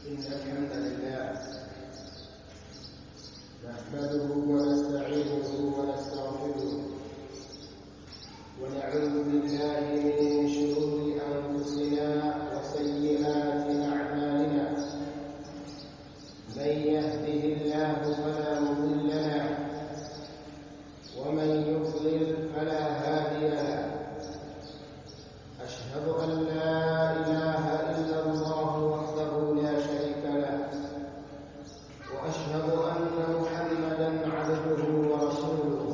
إن الحمد لله نحمده ونستعينه ونستغفره ونعوذ بالله من شرور أنفسنا وسيئات أعمالنا. من يهده الله فلا مضل له ومن يضلل فلا هادي له. أشهد أن لا إله إلا الله وحده لا شريك له، وأشهد أن محمدا عبده ورسوله.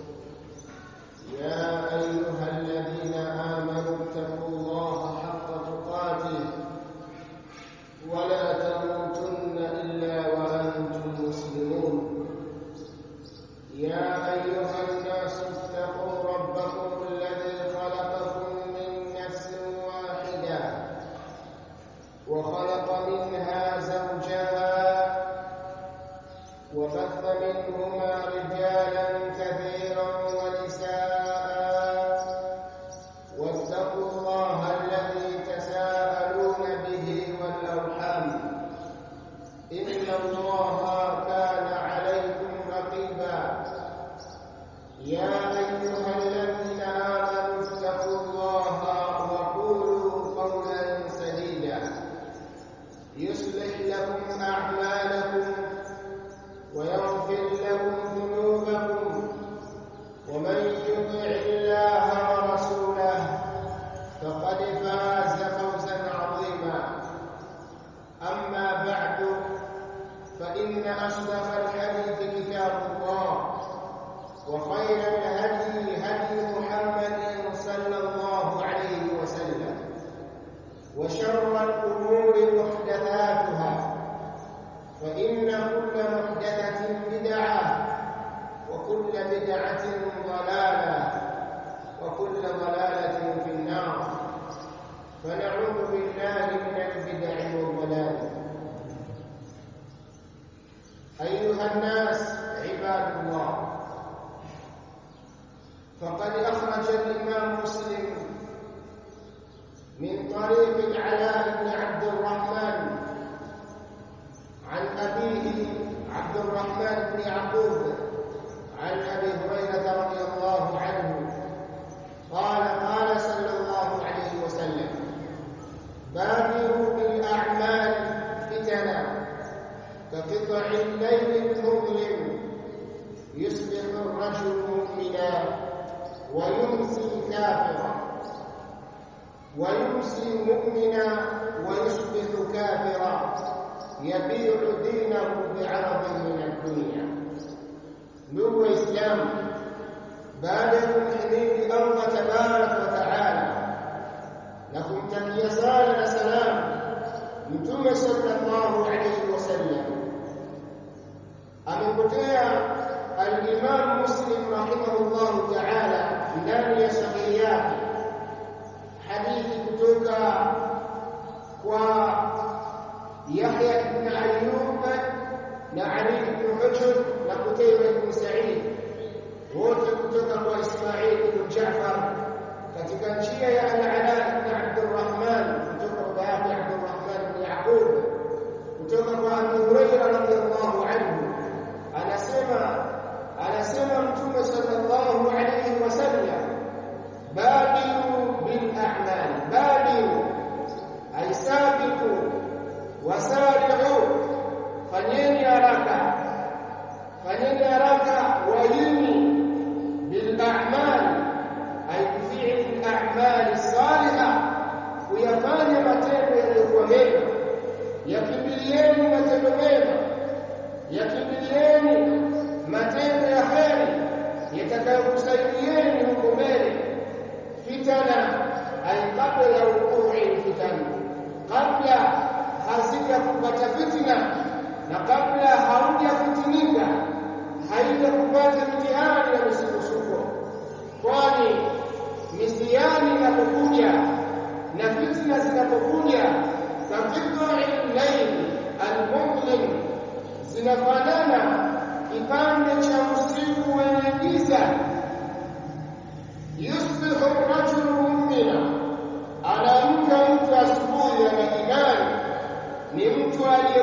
يا أيها الذين آمنوا اتقوا الله حق تقاته ولا تموتن إلا وأنتم مسلمون. يا أيها الناس اتقوا ربكم الذي خلقكم من نفس واحدة وخلق منها زوجها وبث منهما رجالا كثيرا ونساء، واتقوا الله الذي تساءلون به والأرحام إن الله كان عليكم رقيبا. يا أيها الذين آمنوا اتقوا الله وقولوا قولا سديدا يصلح لكم أعمالكم ويغفر لكم ذنوبكم، ومن يطع الله ورسوله فقد فاز فوزا عظيما. أما بعد، فإن أصدق الحديث كتاب الله، وخير الهدي هدي محمد صلى الله عليه وسلم، وشر الأمور محدثاتها، فإن كل محدثة بدعة، وكل بدعة ضلالة، وكل ضلالة في النار. فنعوذ بالله من البدع والضلال. أيها الناس عباد الله، فقد أخرج الإمام مسلم من طريق العلاء بن عبد الرحمن عن أبيه عبد الرحمن بن يعقوب عن أبي هريرة رضي الله عنه قال: قال صلى الله عليه وسلم: بادروا بالأعمال فتنا كقطع الليل المظلم، يصبح الرجل مؤمنا ويمسي كافرا، ويمسي مؤمنا ويصبح كافرا، يبيع دينه بعرض من الدنيا. ndugu Waislamu, baada ya kumhimidi Allah tabaraka wa taala na kumtakia sala na salamu Mtume sallallahu alayhi wasallam, amepokea al-Imam Muslim rahimahullahu taala ndani ya sahihi yake hadithi kutoka kwa Yahya ibn Ayyub na Ali ibn Hujr na Qutayba ibn Sa'id, wote kutoka kwa Ismail ibn Ja'far katika njia ya Al-Ala ibn Abdurrahman kutoka baba yake Abdurrahman ibn Yaqub kutoka kwa Abu Hurairah radhiyallahu anhu, anasema Mtume sallallahu alayhi wasallam: badiru bil a'mal, badiru ay sabiqu wasari'u, fanyeni haraka wayini bil a'mal ay fi'l al a'mal as-salihah, kuyafanya matendo yaliyokuwa mema. Yakimbilieni matendo mema, yakimbilieni matendo ya kheri yatakayokusaidieni huko mbele. Fitana ay qabla wuqu'i fitan, kabla hazija kupata fitina na kabla haujafitinika, haija kupata mitihani na misukosuko. Kwani mitihani inapokuja na fitina zinapokuja, kaqita'il layl al-mudlim, zinafanana kipande cha usiku wenye giza. Yusbihu ar-rajulu mu'mina, anaamka mtu asubuhi ana imani, ni mtu aliye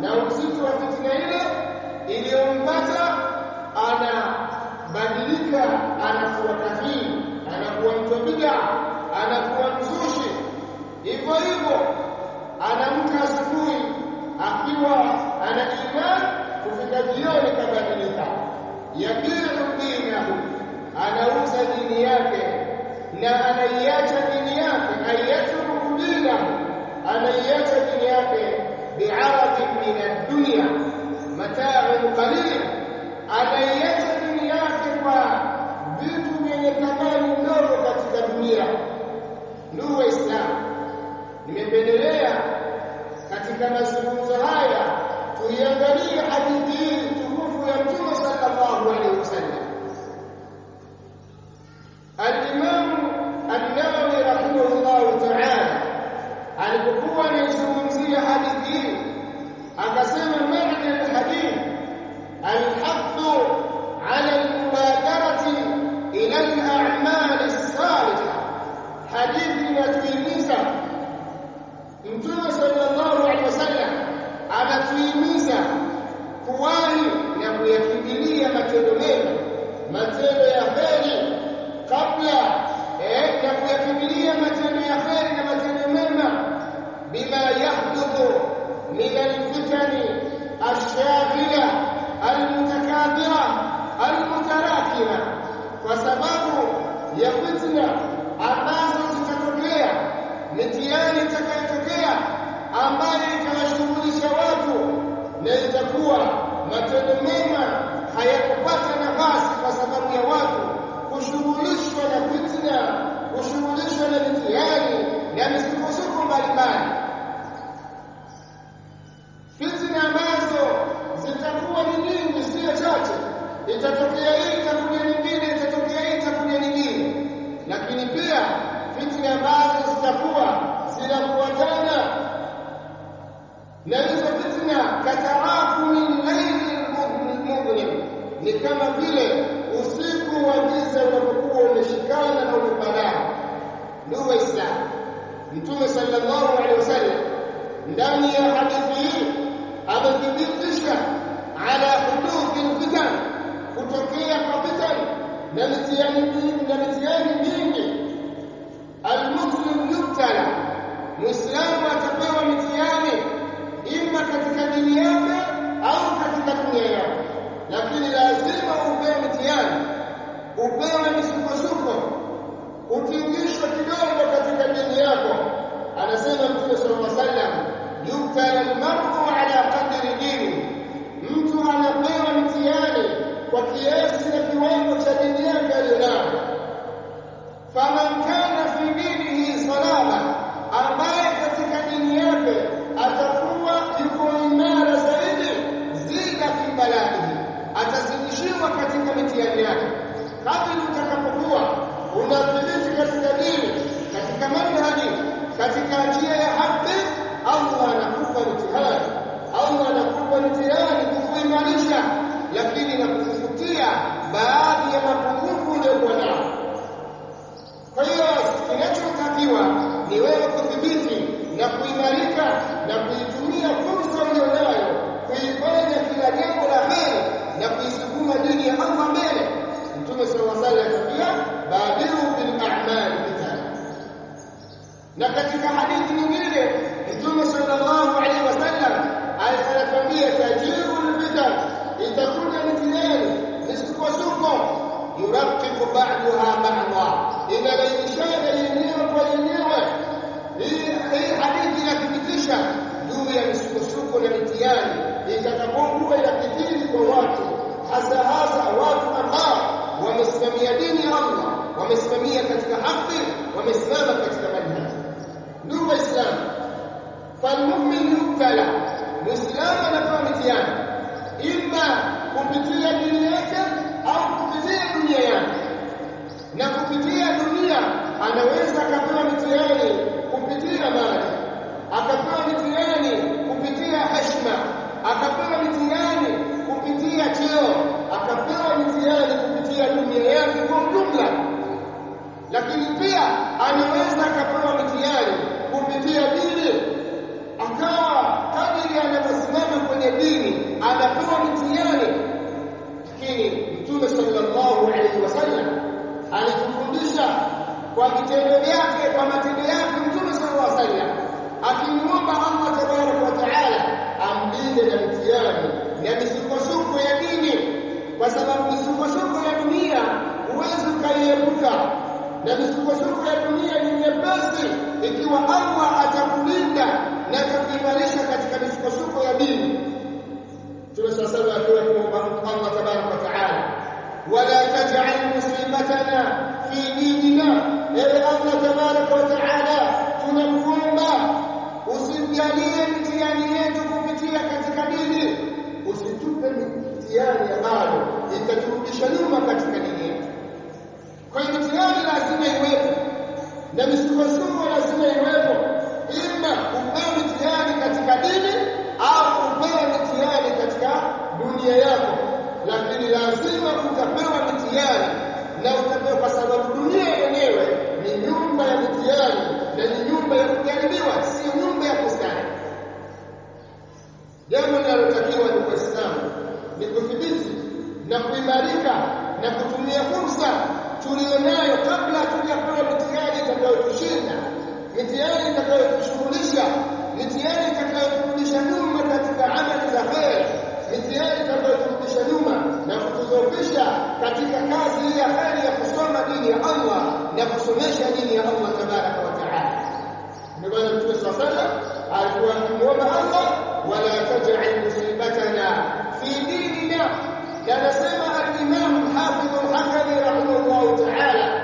na uzito wa fitna ile iliyompata, anabadilika, anakuwa kafiri, anakuwa mtu bid'a, anakuwa mzushi. Hivyo hivyo anamka asubuhi akiwa ana imani, kufika jioni kabadilika. Yabiu dinahu, anauza dini yake na anaiacha dini yake, ayatruku dinahu, anaiacha dini yake bi'aradin min ad-dunya mata'un qalil, anaiacha dini yake kwa vitu vyenye thamani ndogo katika dunia. Ndugu Waislamu, nimependelea katika mazungumzo haya tuiangalie hadithi hii tukufu ya Mtume sallallahu alaihi wasallam. Al-Imam An-Nawawi rahimahullah ta'ala alipokuwa anaizungumzia hadithi hii akasema, maana al-hadith al-hadd ala al-mubadarati ila al-a'mal as-salihah. Hadithi inatuhimiza, Mtume sallallahu alaihi wasallam anatuhimiza kuwahi na kuyakimbilia matendo mema, matendo ya kheri, kabla ya kuyakimbilia matendo ya kheri na matendo mema, bima yahduthu min alfitani ash-shaghila almutakathira almutarakima, kwa sababu ya fitna ambazo zitatokea, mitihani itakayotokea ambayo itawashughulisha watu, na itakuwa matendo mema hayakupata nafasi kwa sababu ya watu kushughulishwa na fitna, kushughulishwa na mitihani na misukosuko mbalimbali. Fitna ambazo zitakuwa ni nyingi, sio chache. Itatokea hii, itakuja nyingine, itatokea hii, itakuja nyingine. Lakini pia fitna ambazo zitakuwa zinafuatana, na hizo fitna katarakumil layli mudhlim, ni kama vile usiku wa giza unapokuwa umeshikana na umefanana. Ndugu Waislamu, Mtume sallallahu alaihi wasallam ndani ya hadithi hii amethibitisha ala huduthi alfitan, kutokea kwa fitan na mitihani mingi. Almuslim yubtala, muislamu atapewa mitihani ima katika dini yake au katika dunia yake, lakini lazima upewe mitihani, upewe misukosuko, utingishwe kidogo katika dini yako. Anasema Mtume sallallahu alaihi wasallam, yubtala almar'u ala qadri dini, mtu anapewa mitihani kwa kiasi na kiwango cha dini yake aliyonayo. Faman kana fi dinihi salaba, ambaye katika dini yake atakuwa yuko imara zaidi, zida fi balaihi, atazidishiwa katika mitihani yake. Kadri utakapokuwa unathibiti katika dini, katika manhaji, katika njia ya haki, Allah anakupa mitihani, Allah anakupa mitihani kukuimarisha, lakini na kukufutia baadhi ya mapungufu uliyokuwa nayo. Kwa hiyo kinachotakiwa ni wewe kudhibiti na kuimarika na kuitumia fursa ulionayo kuifanya kila jambo la kheri na kuisukuma dini ya Allah mbele. Mtume sallallahu alaihi wasallam atambia, badiru bil a'mal fitana. Na katika hadithi nyingine Mtume sallallahu alaihi wasallam anatuambia, tajirul fitan, itakuja mitihani, misukosuko, yuraqiqu ba'daha ba'dha, inalainishana yenyewe kwa yenyewe. Hii hadithi inathibitisha juu ya misukosuko na mitihani itakapokuwa inakithiri kwa watu, hasa watu ambao wamesimamia dini ya Allah, wamesimamia katika haki, wamesimama katika manhaji. Ndugu Waislamu, falmu'min yubtala, muislamu anapewa mitihani ima kupitia dini yake au kupitia dunia yake. Na kupitia dunia anaweza akapewa mitihani kupitia mali, akapewa mitihani kupitia heshima, akapewa mitihani kupitia cheo, akapewa mitihani kupitia dunia yake kwa ujumla. Lakini pia anaweza akapewa mitihani kupitia dini, akawa kadiri anavyosimama kwenye tusibitana fi dinina. Ewe Allah tabaraka wa taala, tunakuomba usijalie mitihani yetu kupitia katika dini, usitupe mitihani ambayo itaturudisha nyuma katika dini yetu. Kwa hiyo mitihani lazima iwepo na misukosuko lazima iwepo, ima upewe mitihani katika dini au upewe mitihani katika dunia yako, lakini lazima utapewa mitihani, na utapewa kwa sababu dunia yenyewe ni nyumba ya mitihani na ni nyumba ya kujaribiwa, sio nyumba ya kustarehe. Jambo linalotakiwa ni Waislamu ni kudhibiti na kuimarika na kutumia fursa tulionayo kabla hatujapewa mitihani itakayotushinda, mitihani itakayotushughulisha, mitihani itakayoturudisha nyuma katika amali za kheri, mitihani itakayoturudisha nyuma na kutudhoofisha katika kazi hii ya kheri ya kusoma dini ya Allah na kusomesha dini ya Allah tabaraka wa taala. Ndio maana Mtume sallallahu alaihi wasallam alikuwa akimwomba Allah, wala taj'al musibatana fi dinina. Na anasema al-Imam al-Hafidh al-Hakami rahimahullah ta'ala,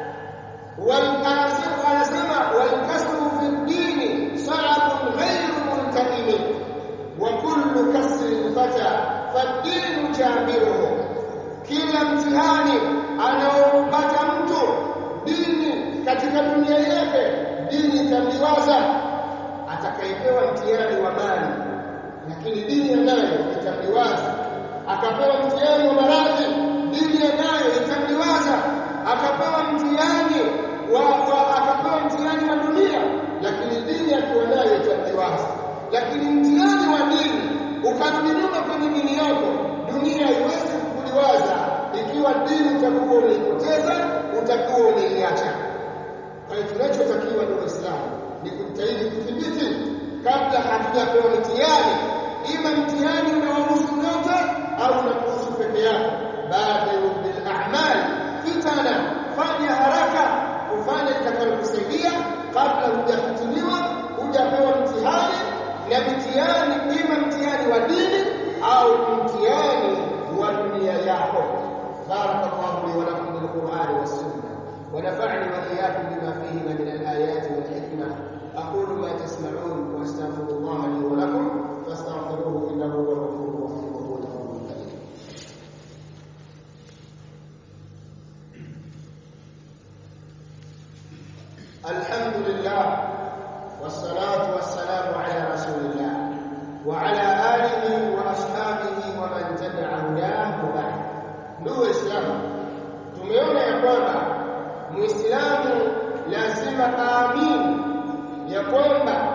anasema wal-kasru fi ad-din sa'abun ghayru multaim, wa kullu kasrin fata fad-din jabiruhu. Kila mtihani anaopata mtu dini katika dunia yake, dini itamliwaza. Atakayepewa mtihani wa mali, lakini dini nayo itamliwaza. Akapewa mtihani wa maradhi, dini nayo itamliwaza. Akapewa mtihani akapewa mtihani wa dunia, lakini dini akiwa nayo itamliwaza. Lakini mtihani wa dini ukarudi nyuma kwenye dini yako, dunia haiwezi kukuliwaza ikiwa dini utakuwa umeipoteza, utakuwa umeiacha. Kwa hiyo tunachotakiwa ndugu Waislamu ni kujitahidi kudhibiti kabla hatujapewa mitihani, ima mtihani unaohusu nyote au unakuhusu peke yako. Badiru bil a'mal fitana, fanya haraka ufanye litakalokusaidia kabla hujafitiniwa, hujapewa mtihani. Na mitihani ima mtihani wa dini au mtihani wa dunia yako. Barakallahu li wa lakum bil Qur'ani was sunnah, wa nafa'ani wa iyyakum bima fihi min al ayati wal hikmah. أقول ما تسمعون وأستغفر الله لي ولكم فاستغفروه إنه هو الغفور الرحيم وهو الغفور الكريم. الحمد لله والصلاة والسلام على رسول الله وعلى آله وأصحابه ومن تبع هداه وبعد. ndugu Waislamu, tumeona ya kwamba Muislamu lazima aamini ya kwamba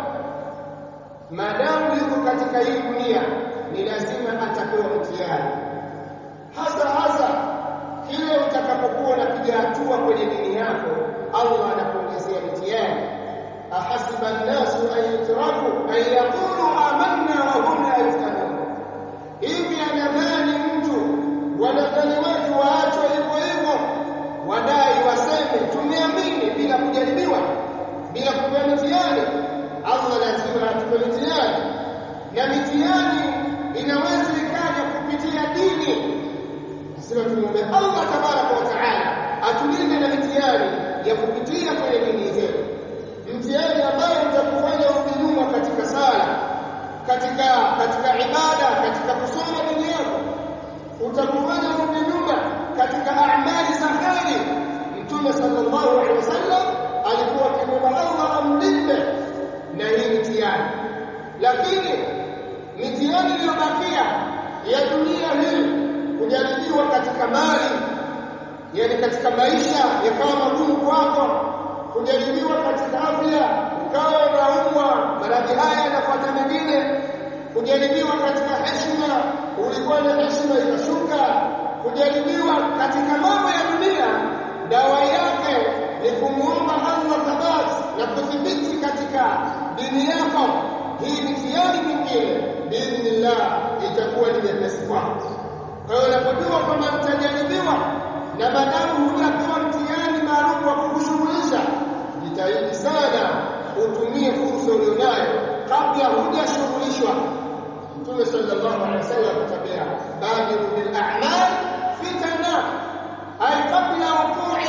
maadamu yuko katika hii dunia ni lazima atapewa mtihani. Hasa kile utakapokuwa unapiga hatua kwenye dini yako, Allah anakuongezea mtihani. Ahasiba an-nasu an yutraku an yaqulu amanna wa hum la yuftanun. Hivi anadhani mtu, wanadhani watu waachwe hivyo wadai waseme tumeamini bila kujaribiwa, bila kupewa mitihani? Allah lazima atupe mitihani, na mitihani inaweza ikaja kupitia dini. Nasema tumuombe Allah tabaraka wa taala atulinde na mitihani ya kupitia kwenye dini zetu. Mtihani ambayo utakufanya urudi nyuma katika sala, katika ibada, katika kusoma dini yako, utakufanya urudi nyuma katika amali za kheri. Mtume sallallahu alaihi wasallam alikuwa akimwomba Allah amlinde na hii mitihani. Lakini mitihani iliyobakia ya dunia hii, kujaribiwa katika mali, yani katika maisha yakawa magumu kwako, kujaribiwa katika afya, ukawa unaumwa maradhi haya yanafuata mengine, kujaribiwa katika heshima, ulikuwa na heshima ikashuka, kujaribiwa katika mambo ya dunia, dawa yake ni kumuomba Allah thabati na kudhibiti katika dini yako. Hii mitihani mingine biidhnillah itakuwa ni nyepesi kwako. Kwa hiyo unapojua kwamba utajaribiwa na madamu hujapewa mtihani maalum wa kukushughulisha, jitahidi sana utumie fursa ulionayo kabla hujashughulishwa. Mtume sallallahu alaihi wasallam atabia badiru bil a'mal fitana, ay qabla wuqu'i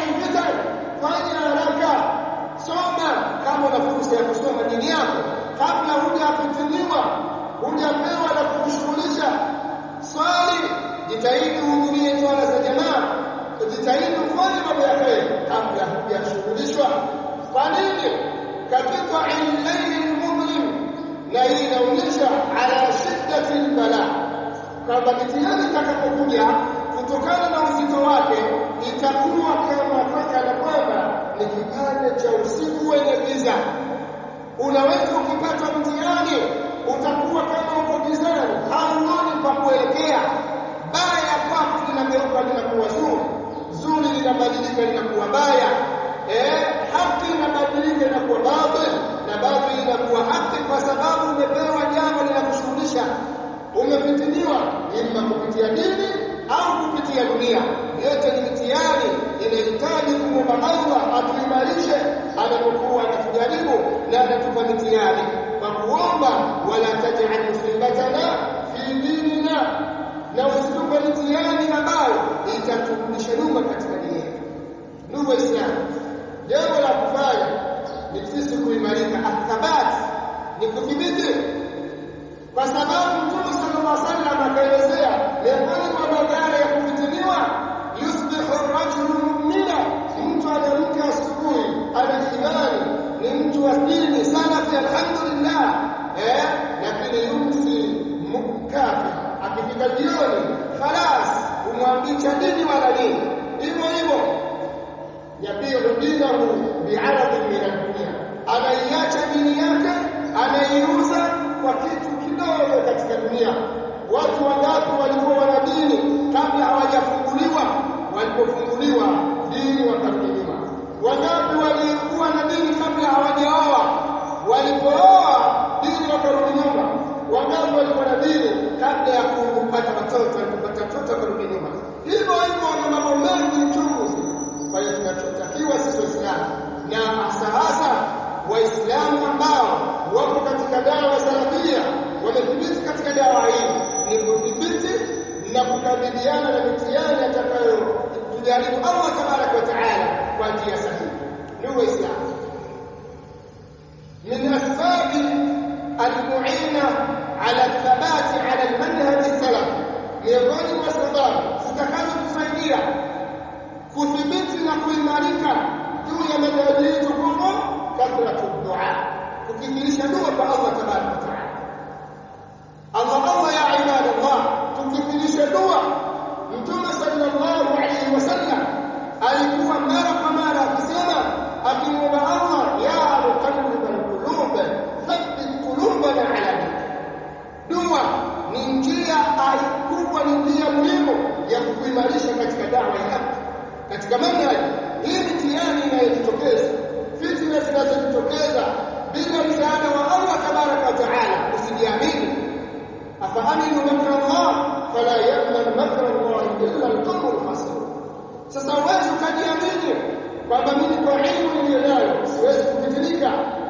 kwamba mitihani itakapokuja kutokana na uzito wake itakuwa kana kwamba ni kipande cha usiku wenye giza. Unaweza ukipata mtihani utakuwa kama uko gizani, hauoni pa kuelekea. Baya kwako linageuka linakuwa zuri, zuri linabadilika linakuwa baya, haki inabadilika inakuwa batil, na batil inakuwa haki, kwa sababu umepewa jambo linakushughulisha. Umefitiniwa imma kupitia dini au kupitia dunia. Yote ni mitihani, inahitaji kumwomba Allah atuimarishe anapokuwa anatujaribu na anatupa mitihani, kwa kuomba wala taj'al musibatana fi dinina, na usitupe mitihani ambayo itaturudisha nyuma katika dini yetu. Ndugu Waislamu, jambo la kufanya ni sisi kuimarika, athabat ni kuthibiti, kwa sababu Mtume sallallahu alaihi wasallam akaelezea miongoni mwa madhara ya kufitiniwa, yusbihu ar-rajulu mu'mina, mtu anaamka asubuhi ana imani, ni mtu wa dini salafi alhamdulillah, lakini yumsi kafira, akifika jioni khalas umwambii cha dini wala nini, hivyo hivyo yabiu dinahu bi'aradin min ad-dunya, anaiacha dini yake anaiuza kwa kitu kidogo katika dunia. Watu wangapi walikuwa wana dini kabla hawajafunguliwa? Walipofunguliwa dini wakarudi nyuma. Wangapi walikuwa na dini kabla hawajaoa? Walipooa dini wakarudi nyuma. Wangapi walikuwa na dini kabla ya kupata watoto? Walipopata watoto wakarudi nyuma. Hivyo hivyo na mambo mengi chungu nzima. Kwa hiyo tunachotakiwa sisi Waislamu, na hasa Waislamu ambao wako katika dawa salafia, wamethibiti katika dawa hii, ni kudhibiti na kukabiliana na mitihani atakayo tujaribu Allah tabaraka wa taala kwa njia sahihi. Ndugu Waislamu, min asbabi almu'ina ala thabati ala almanhaj salafi, miongoni mwa sababu zitakazotusaidia kudhibiti na kuimarika juu ya manhaji hii tukufu, kathratu dua, kukithirisha dua kwa Allah tabaraka wa taala. Allah ya ibadallah, tukithirisha dua. Mtume sallallahu alayhi wasallam alikuwa mara kwa mara akisema, akimwomba Allah, ya muqallibal qulub thabbit qulubana ala dinik. Dua ni njia kubwa, ni njia muhimu ya kukuimarisha katika dawa ya haki, katika manhaji hii. Mitihani inayojitokeza, fitna zinazojitokeza bila msaada wa Allah tabaraka wa taala, usijiamini. Afaaminu makra Allah fala ya'man makra Allah illa al-qawmul khasirun. Sasa uweze ukajiamini kwamba mimi kwa elimu niliyonayo siwezi kufitirika,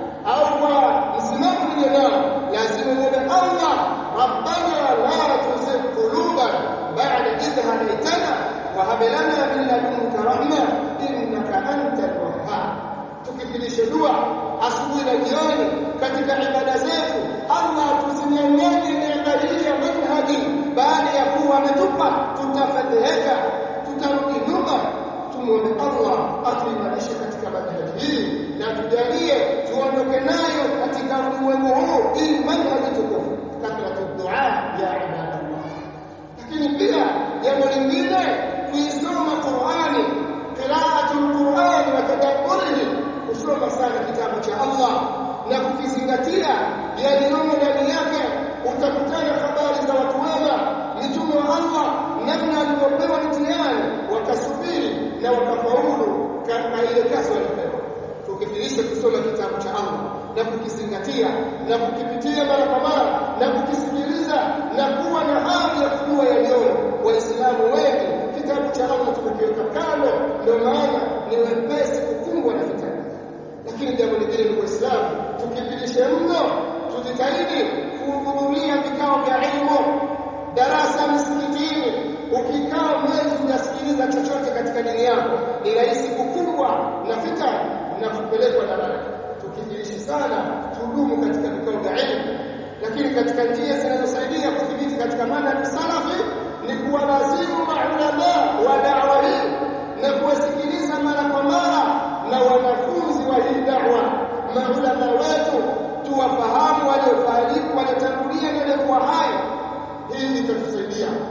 au kwa msimamo nilionayo lazima muombe Allah, rabbana la tuzigh qulubana ba'da idh hadaytana wa hab lana min ladunka rahma innaka antal wahhab. Tukithirisha dua asubuhi na jioni katika ibada zetu. Allah tusinyang'anye neema hii ya manhaji, baada ya kuwa ametupa tutafadhiheka, tutarudi nyuma. Tumuombe Allah atuimarishe katika manhaji hii na tujalie tuondoke nayo katika ulimwengu huu, ili manhaji tukufu. Kathratu dua ya ibadallah. Lakini pia jambo lingine, kuisoma Qur'ani, qira'atul Qur'ani wa tadabburihi, kusoma sana kitabu cha Allah na kukizingatia yaliyomo ndani yake. Utakutana habari za watu wema, mitume wa Allah, namna walivyopewa mitihani wakasubiri na wakafaulu kama ile kazi walipewa. Tukithirisha kusoma kitabu cha Allah na kukizingatia na kukipitia mara kwa mara na kukisikiliza na kuwa na hamu ya kujua yaliyomo. Waislamu wengi kitabu cha Allah tumekiweka kando, ndio maana ni wepesi kukumbwa na fitna. Lakini jambo lingine ni Waislamu tukithirishe mno, tujitahidi kuhudhuria vikao vya elimu, darasa msikitini. Ukikaa mwezi hujasikiliza chochote katika dini yako, ni rahisi kukumbwa na fitna na kupelekwa na baraka. Tukithirishe sana, tudumu katika vikao vya elimu. Lakini katika njia zinazosaidia kudhibiti katika manhaji salafi ni kuwalazimu maulama wa da'wa hii na kuwasikiliza mara kwa mara na wanafunzi wa hii da'wa. Maulama wetu tuwafahamu, waliofariki, waliotangulia na waliokuwa hai. Hii itatusaidia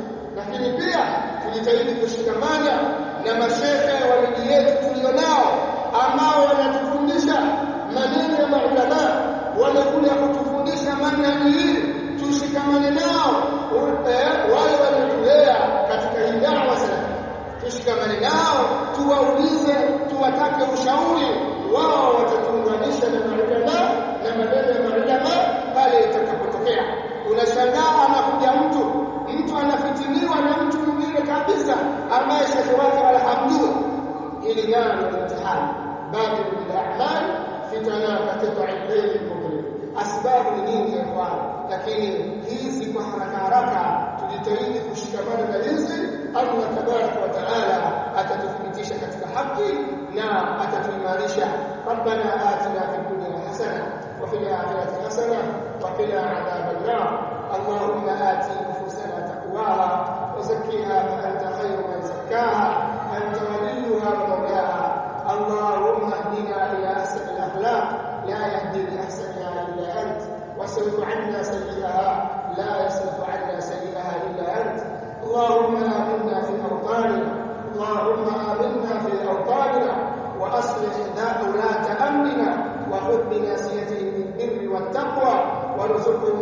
lakini pia tujitahidi kushikamana na mashehe wa miji yetu tulionao ambao wanatufundisha maneno ya maulama, wamekuja kutufundisha manhaji hii, tushikamane nao. Wale waliotulea katika hii da'wa salafia, tushikamane nao, tuwaulize, tuwatake ushauri. Wao watatuunganisha na maulama na maneno ya maulama pale itakapotokea. Unashangaa anakuja mtu anafitiniwa na mtu mwingine kabisa ambaye shekhi wake wala hamjui. Hili nalo ni mtihani. Badiru bil a'mal fitana kata'il layl al-mudlim. Asbabu ni nyingi ya ikhwan, lakini hizi kwa haraka tujitahidi kushikamana na hizi. Allah tabarak wa taala atatuthibitisha katika haki na atatuimarisha. Rabbana atina fid dunya hasana wa fil akhirati hasana wa qina adhaban nar. اللهم آت نفوسنا تقواها وزكها فأنت خير من زكاها أنت وليها ومولاها. اللهم اهدنا إلى أحسن الأخلاق لا يهدي لأحسنها إلا أنت، واصرف عنا سيئها لا يصرف عنا سيئها إلا أنت. اللهم آمنا في أوطاننا، اللهم آمنا في أوطاننا وأصلح ولاة أمرنا وخذ بناصيتهم للبر والتقوى وارزقهم